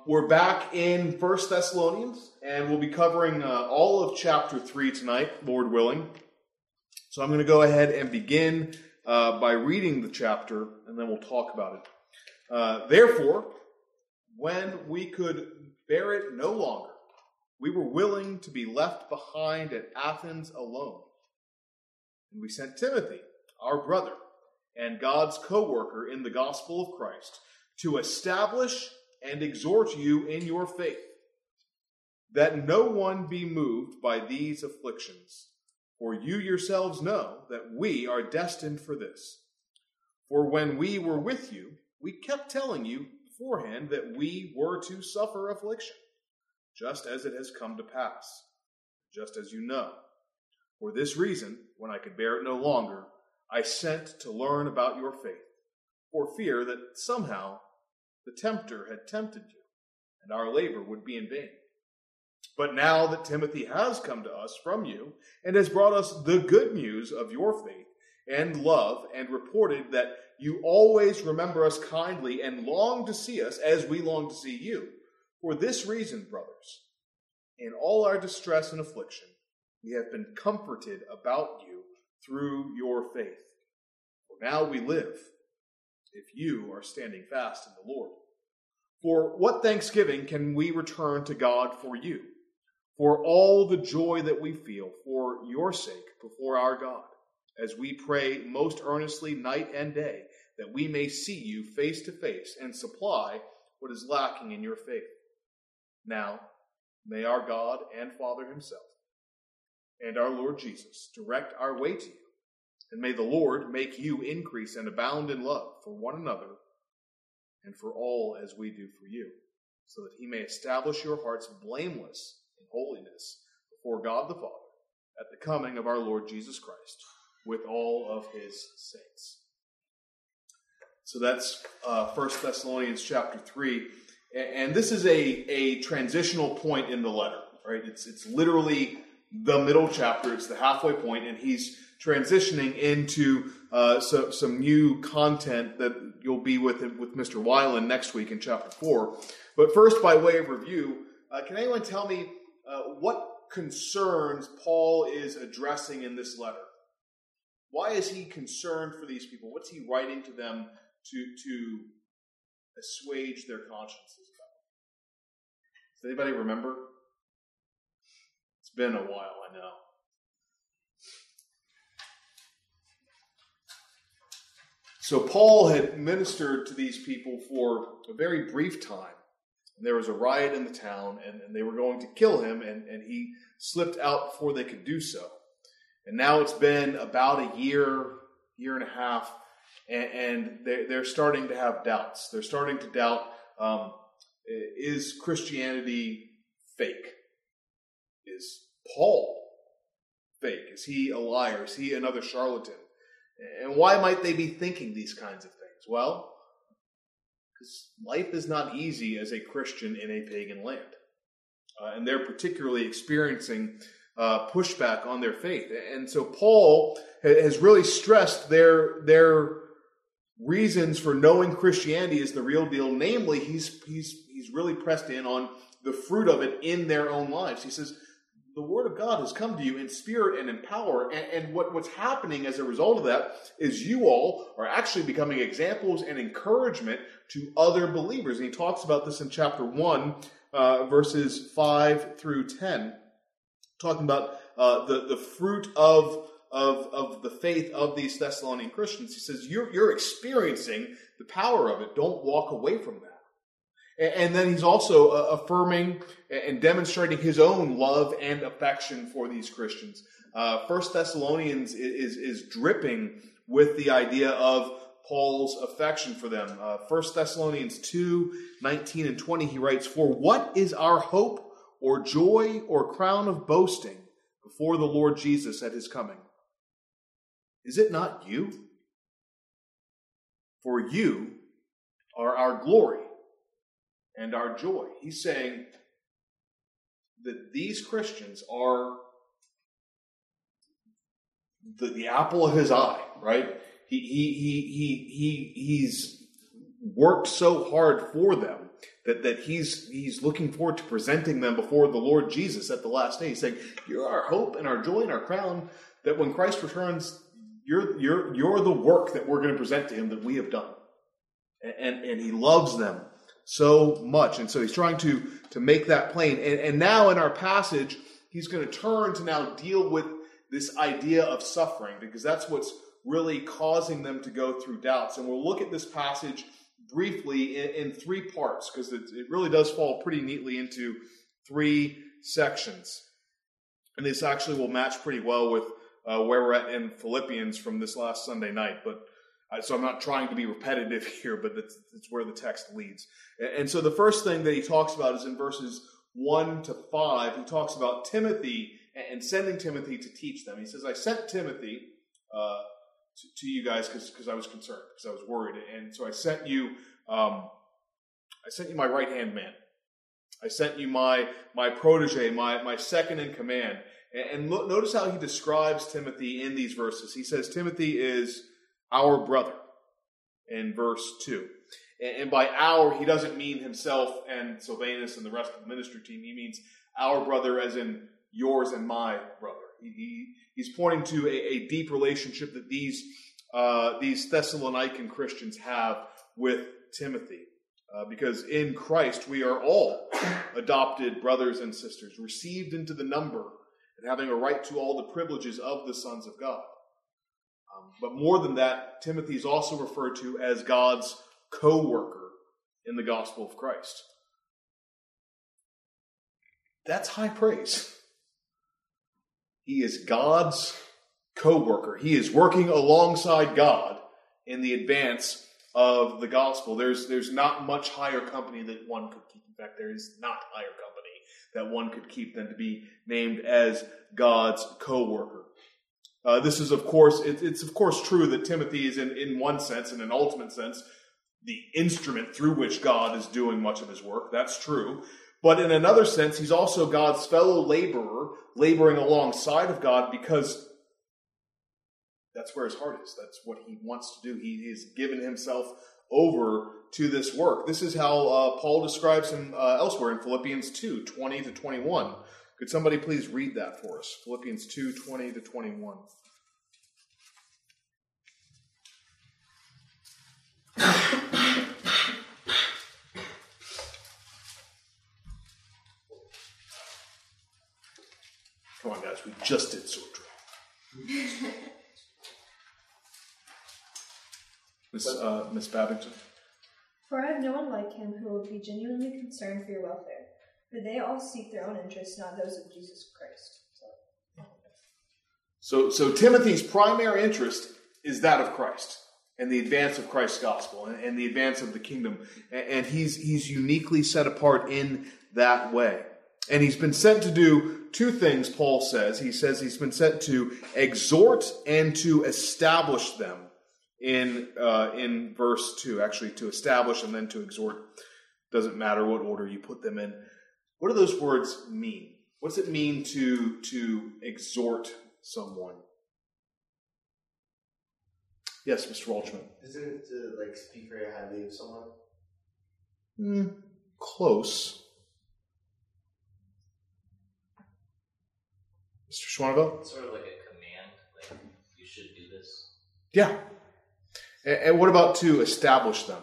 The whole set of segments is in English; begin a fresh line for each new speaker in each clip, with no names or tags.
we're back in 1 Thessalonians, and we'll be covering all of chapter 3 tonight, Lord willing. So I'm going to go ahead and begin by reading the chapter, and then we'll talk about it. Therefore, when we could bear it no longer, we were willing to be left behind at Athens alone. And we sent Timothy, our brother, and God's co-worker in the gospel of Christ, to establish and exhort you in your faith, that no one be moved by these afflictions. For you yourselves know that we are destined for this. For when we were with you, we kept telling you beforehand that we were to suffer affliction, just as it has come to pass, just as you know. For this reason, when I could bear it no longer, I sent to learn about your faith, for fear that somehow the tempter had tempted you, and our labor would be in vain. But now that Timothy has come to us from you, and has brought us the good news of your faith and love, and reported that you always remember us kindly and long to see us as we long to see you, for this reason, brothers, in all our distress and affliction, we have been comforted about you through your faith. For now we live, if you are standing fast in the Lord. For what thanksgiving can we return to God for you, for all the joy that we feel for your sake before our God, as we pray most earnestly night and day, that we may see you face to face and supply what is lacking in your faith. Now, may our God and Father himself and our Lord Jesus direct our way to you, and may the Lord make you increase and abound in love for one another and for all as we do for you, so that he may establish your hearts blameless in holiness before God the Father at the coming of our Lord Jesus Christ with all of his saints. So that's 1 Thessalonians chapter 3. And this is a transitional point in the letter, right? It's literally the middle chapter. It's the halfway point, and he's transitioning into some new content that you'll be with Mr. Weiland next week in chapter 4. But first, by way of review, can anyone tell me what concerns Paul is addressing in this letter? Why is he concerned for these people? What's he writing to them to assuage their consciences about? Does anybody remember? It's been a while, I know. So Paul had ministered to these people for a very brief time. And there was a riot in the town, and they were going to kill him, and he slipped out before they could do so. And now it's been about a year and a half, and they're starting to have doubts. They're starting to doubt, is Christianity fake? Is Paul fake? Is he a liar? Is he another charlatan? And why might they be thinking these kinds of things? Well, because life is not easy as a Christian in a pagan land. And they're particularly experiencing pushback on their faith. And so Paul has really stressed their reasons for knowing Christianity is the real deal. Namely, he's really pressed in on the fruit of it in their own lives. He says, the Word of God has come to you in spirit and in power, and what's happening as a result of that is you all are actually becoming examples and encouragement to other believers. And he talks about this in chapter 1, verses 5 through 10, talking about the fruit of the faith of these Thessalonian Christians. He says, you're experiencing the power of it. Don't walk away from that. And then he's also affirming and demonstrating his own love and affection for these Christians. 1 Thessalonians is dripping with the idea of Paul's affection for them. 1 Thessalonians 2, 19 and 20, he writes, "For what is our hope or joy or crown of boasting before the Lord Jesus at his coming? Is it not you? For you are our glory and our joy." He's saying that these Christians are the apple of his eye, right? He's worked so hard for them that he's looking forward to presenting them before the Lord Jesus at the last day. He's saying, you're our hope and our joy and our crown, that when Christ returns, you're the work that we're going to present to him that we have done. And he loves them so much. And so he's trying to make that plain. And now in our passage, he's going to turn to now deal with this idea of suffering, because that's what's really causing them to go through doubts. And we'll look at this passage briefly in three parts, because it really does fall pretty neatly into three sections. And this actually will match pretty well with where we're at in Philippians from this last Sunday night. But so I'm not trying to be repetitive here, but it's where the text leads. And so the first thing that he talks about is in verses 1 to 5. He talks about Timothy and sending Timothy to teach them. He says, I sent Timothy to you guys because I was concerned, because I was worried. And so I sent you my right-hand man. I sent you my protege, my second in command. And notice how he describes Timothy in these verses. He says Timothy is our brother in verse 2. And by our, he doesn't mean himself and Silvanus and the rest of the ministry team. He means our brother as in yours and my brother. He's pointing to a deep relationship that these Thessalonican Christians have with Timothy. Because in Christ we are all adopted brothers and sisters, received into the number and having a right to all the privileges of the sons of God. But more than that, Timothy is also referred to as God's co-worker in the gospel of Christ. That's high praise. He is God's co-worker. He is working alongside God in the advance of the gospel. There's not much higher company that one could keep. In fact, there is not higher company that one could keep than to be named as God's co-worker. This is, of course, it's of course true that Timothy is in one sense, in an ultimate sense, the instrument through which God is doing much of his work. That's true. But in another sense, he's also God's fellow laborer, laboring alongside of God, because that's where his heart is. That's what he wants to do. He has given himself over to this work. This is how Paul describes him elsewhere in Philippians 2, 20 to 21. Could somebody please read that for us? Philippians 2, 20 to 21. Come on, guys. We just did sword drill. Miss Babington.
For I have no one like him who will be genuinely concerned for your welfare. For they all seek their own interests, not those of Jesus Christ.
So Timothy's primary interest is that of Christ and the advance of Christ's gospel and the advance of the kingdom. And he's uniquely set apart in that way. And he's been sent to do two things, Paul says. He says he's been sent to exhort and to establish them in verse 2. Actually, to establish and then to exhort. Doesn't matter what order you put them in. What do those words mean? What does it mean to exhort someone? Yes, Mr. Walshman.
Isn't it to speak very highly of someone?
Close. Mr. Schwaneville?
It's sort of like a command, like you should do this.
Yeah. And what about to establish them?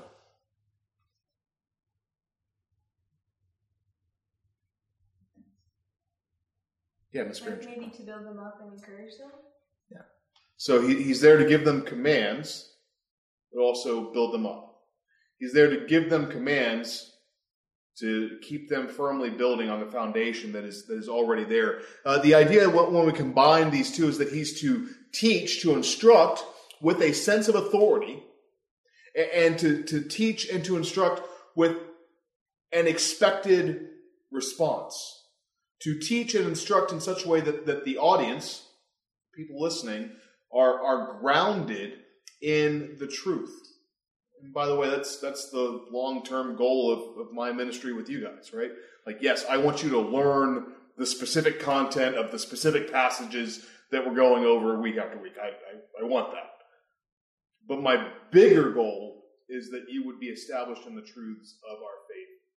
Yeah, Ms. Granger.
Maybe to build them up and encourage them?
Yeah. So he's there to give them commands, but also build them up. He's there to give them commands to keep them firmly building on the foundation that is already there. The idea when we combine these two is that he's to teach, to instruct with a sense of authority, and to teach and to instruct with an expected response. To teach and instruct in such a way that the audience, people listening, are grounded in the truth. And by the way, that's the long-term goal of my ministry with you guys, right? Like, yes, I want you to learn the specific content of the specific passages that we're going over week after week. I want that. But my bigger goal is that you would be established in the truths of our faith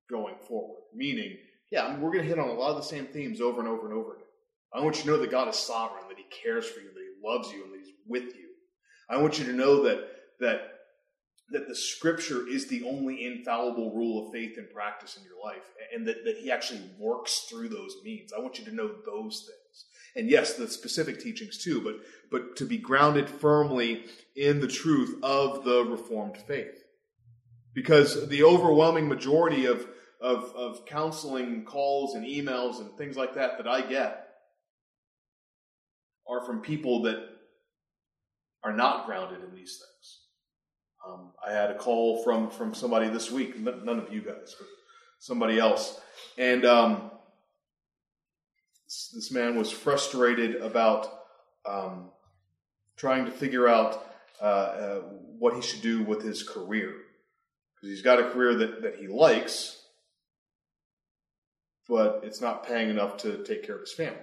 going forward. Meaning, we're going to hit on a lot of the same themes over and over and over again. I want you to know that God is sovereign, that he cares for you, that he loves you, and that he's with you. I want you to know that the Scripture is the only infallible rule of faith and practice in your life, and that he actually works through those means. I want you to know those things. And yes, the specific teachings too, but to be grounded firmly in the truth of the Reformed faith. Because the overwhelming majority of counseling calls and emails and things like that I get are from people that are not grounded in these things. I had a call from somebody this week, none of you guys, but somebody else. And this man was frustrated about trying to figure out what he should do with his career. Because he's got a career that he likes, but it's not paying enough to take care of his family.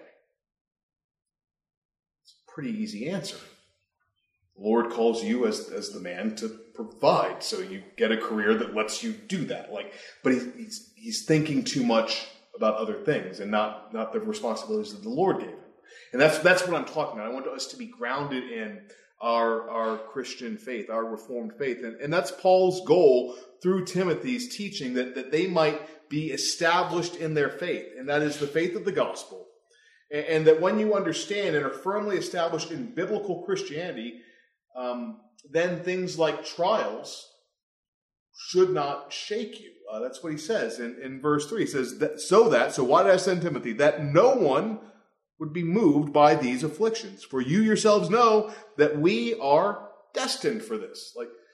It's a pretty easy answer. The Lord calls you as the man to provide, so you get a career that lets you do that. But he's thinking too much about other things and not the responsibilities that the Lord gave him. And that's what I'm talking about. I want us to be grounded in our Christian faith, our Reformed faith. And that's Paul's goal through Timothy's teaching, that they might be established in their faith. And that is the faith of the gospel. And that when you understand and are firmly established in biblical Christianity, then things like trials should not shake you. That's what he says in verse 3. He says, so why did I send Timothy? That no one would be moved by these afflictions. For you yourselves know that we are destined for this.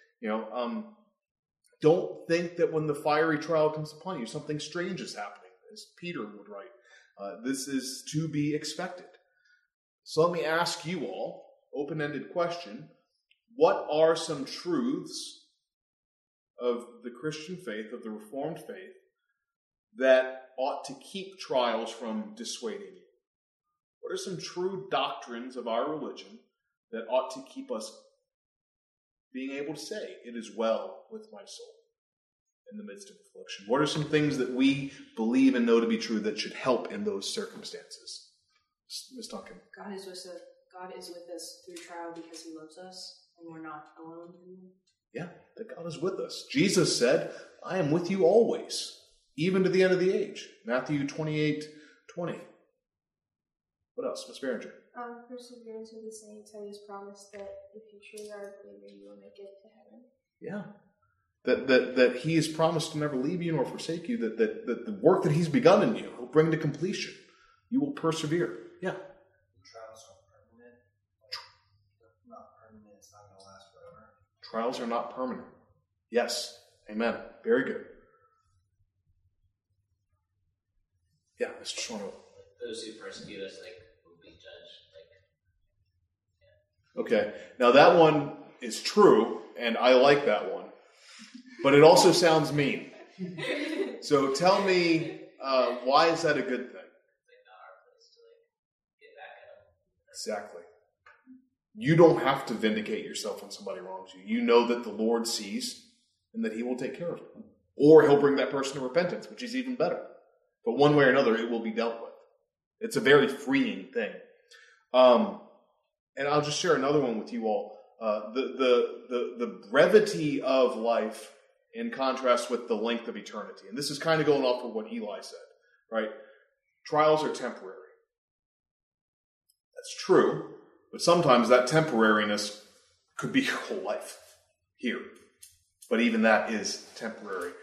Don't think that when the fiery trial comes upon you, something strange is happening, as Peter would write. This is to be expected. So let me ask you all, open-ended question, what are some truths of the Christian faith, of the Reformed faith, that ought to keep trials from dissuading you? What are some true doctrines of our religion that ought to keep us being able to say, it is well with my soul in the midst of affliction? What are some things that we believe and know to be true that should help in those circumstances? Ms. Duncan.
God is with us through trial because he loves us, and we're not alone in them.
Yeah, that God is with us. Jesus said, I am with you always, even to the end of the age. Matthew 28:20. What else, Ms. Berenger?
Perseverance of the saints, how he has promised that if you truly are a believer, you will make it to heaven.
Yeah. That he has promised to never leave you nor forsake you, that the work that he's begun in you, he'll bring to completion. You will persevere. Yeah.
Trials are permanent. Not permanent, it's not going to last forever.
Trials are not permanent. Yes. Amen. Very good. Yeah, Mr. Schwano.
Those who persecute us, will be judged.
Okay. Now that one is true, and I like that one. But it also sounds mean. So tell me, why is that a good thing?
It's not our place to get back at them.
Exactly. You don't have to vindicate yourself when somebody wrongs you. You know that the Lord sees and that he will take care of it. Or he'll bring that person to repentance, which is even better. But one way or another, it will be dealt with. It's a very freeing thing. And I'll just share another one with you all. The brevity of life in contrast with the length of eternity. And this is kind of going off of what Eli said, right? Trials are temporary. That's true, but sometimes that temporariness could be your whole life here. But even that is temporary.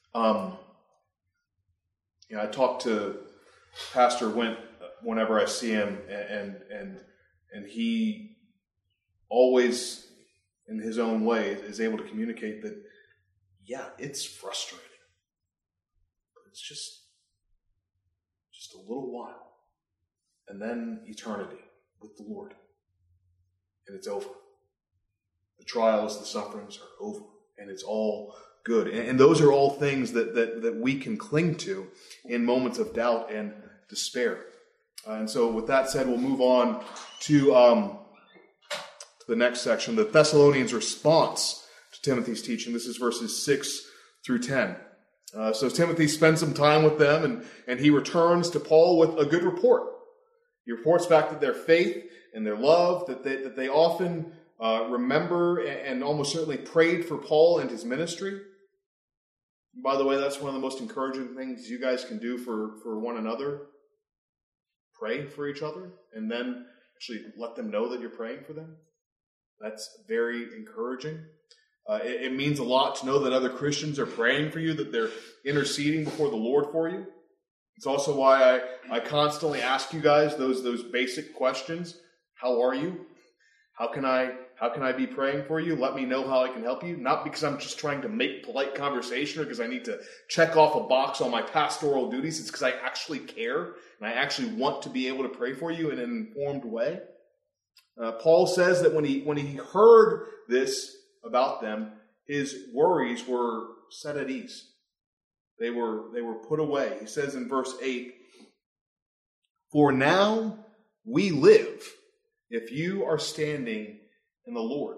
I talk to Pastor Wint whenever I see him, and he always, in his own way, is able to communicate that, yeah, it's frustrating, but it's just a little while, and then eternity with the Lord, and it's over. The trials, the sufferings are over, and it's all good. And those are all things that we can cling to in moments of doubt and despair. And so with that said, we'll move on to the next section, the Thessalonians' response to Timothy's teaching. This is verses 6 through 10. So Timothy spends some time with them, and he returns to Paul with a good report. He reports back that their faith and their love, that they often remember and almost certainly prayed for Paul and his ministry. By the way, that's one of the most encouraging things you guys can do for one another. Pray for each other, and then actually let them know that you're praying for them. That's very encouraging. It means a lot to know that other Christians are praying for you, that they're interceding before the Lord for you. It's also why I constantly ask you guys those basic questions. How are you? How can I be praying for you? Let me know how I can help you. Not because I'm just trying to make polite conversation or because I need to check off a box on my pastoral duties. It's because I actually care and I actually want to be able to pray for you in an informed way. Paul says that when he heard this about them, his worries were set at ease. They were put away. He says in verse 8, "For now we live if you are standing in the Lord."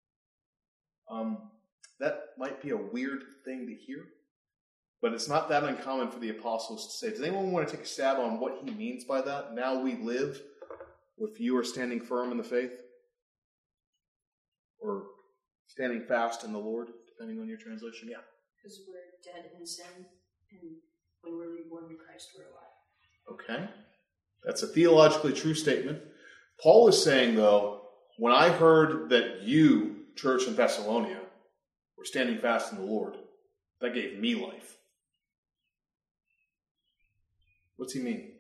That might be a weird thing to hear, but it's not that uncommon for the apostles to say. Does anyone want to take a stab on what he means by that? Now we live if you are standing firm in the faith, or standing fast in the Lord, depending on your translation. Yeah.
Because we're dead in sin, and when we're reborn in Christ, we're alive.
Okay. That's a theologically true statement. Paul is saying, though, when I heard that you, church in Thessalonica, were standing fast in the Lord, that gave me life. What's he mean?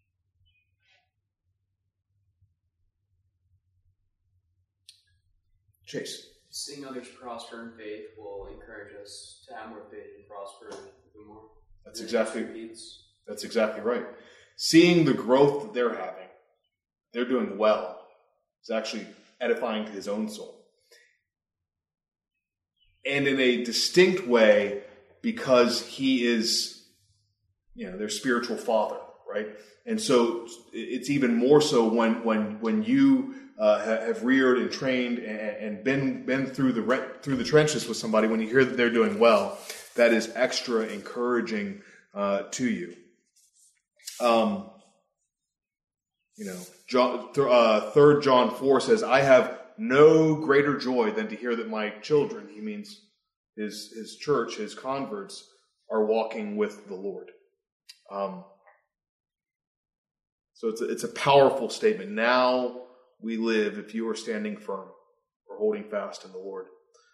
Chase.
Seeing others prosper in faith will encourage us to have more faith and prosper even more.
That's exactly right. Seeing the growth that they're having, they're doing well, is actually edifying to his own soul. And in a distinct way, because he is, their spiritual father, right? And so it's even more so when you have reared and trained and been through the trenches with somebody, when you hear that they're doing well, that is extra encouraging to you. 3 John 4 says, "I have no greater joy than to hear that my children," he means his church, his converts, "are walking with the Lord." So it's a powerful statement. Now we live if you are standing firm or holding fast in the Lord.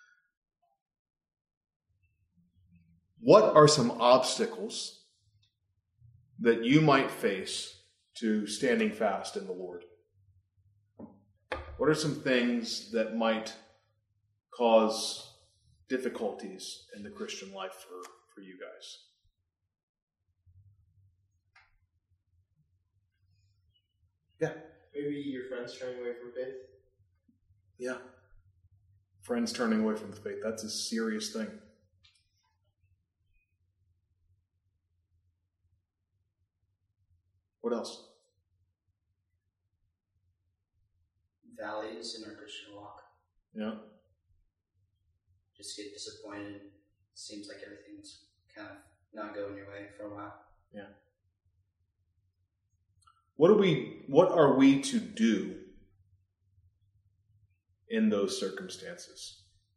What are some obstacles that you might face to standing fast in the Lord? What are some things that might cause difficulties in the Christian life for you guys? Yeah.
Maybe your friends turning away from faith.
Yeah. Friends turning away from the faith. That's a serious thing. What else?
Valleys in our Christian walk.
Yeah.
Just get disappointed. Seems like everything's kind of not going your way for a while.
Yeah. What are we to do in those circumstances?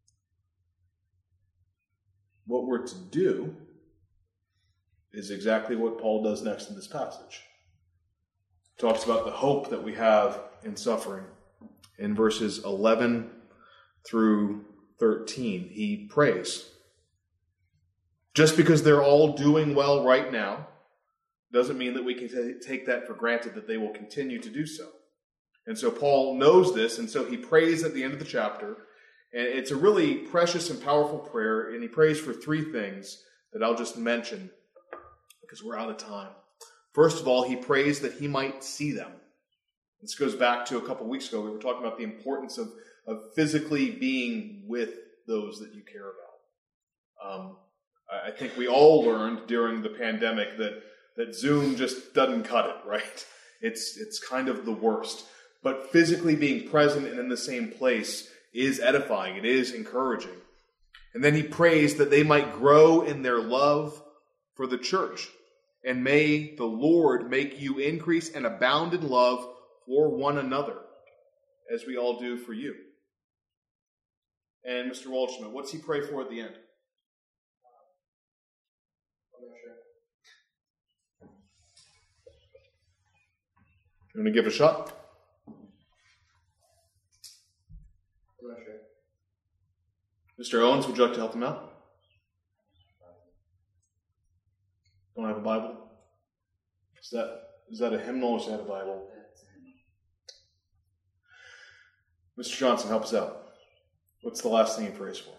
What we're to do is exactly what Paul does next in this passage. He talks about the hope that we have in suffering. In verses 11 through 13, he prays. Just because they're all doing well right now doesn't mean that we can take that for granted that they will continue to do so. And so Paul knows this, and so he prays at the end of the chapter. And it's a really precious and powerful prayer, and he prays for 3 things that I'll just mention because we're out of time. First of all, he prays that he might see them. This goes back to a couple weeks ago. We were talking about the importance of physically being with those that you care about. I think we all learned during the pandemic that Zoom just doesn't cut it, right? It's kind of the worst. But physically being present and in the same place is edifying. It is encouraging. And then he prays that they might grow in their love for the church. And may the Lord make you increase and abound in love for one another, as we all do for you. And Mr. Waldschmidt, what's he pray for at the end?
I'm not sure.
You want to give it a shot?
I'm not sure.
Mr. Owens, would you like to help him out? Don't have a Bible? Is that a hymnal or is that a Bible? Mr. Johnson, help us out. What's the last thing he prays for?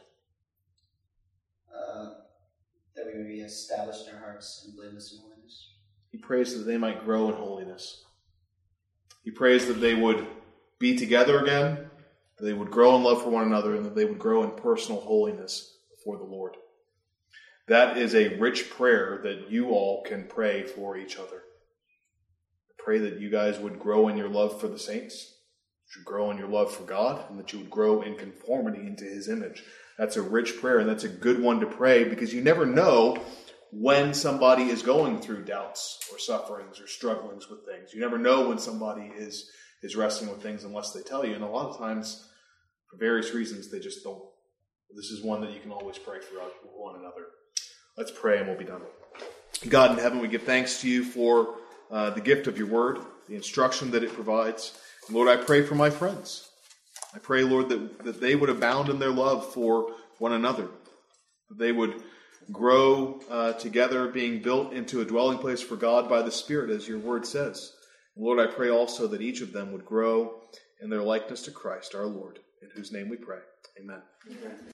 That we may be established in our hearts in blameless and holiness.
He prays that they might grow in holiness. He prays that they would be together again, that they would grow in love for one another, and that they would grow in personal holiness before the Lord. That is a rich prayer that you all can pray for each other. Pray that you guys would grow in your love for the saints, that you would grow in your love for God, and that you would grow in conformity into His image. That's a rich prayer, and that's a good one to pray, because you never know when somebody is going through doubts or sufferings or strugglings with things. You never know when somebody is wrestling with things unless they tell you. And a lot of times, for various reasons, they just don't. This is one that you can always pray for one another. Let's pray and we'll be done. God in heaven, we give thanks to you for the gift of your word, the instruction that it provides. And Lord, I pray for my friends. I pray, Lord, that they would abound in their love for one another, that they would grow together, being built into a dwelling place for God by the Spirit, as your word says. And Lord, I pray also that each of them would grow in their likeness to Christ, our Lord, in whose name we pray. Amen.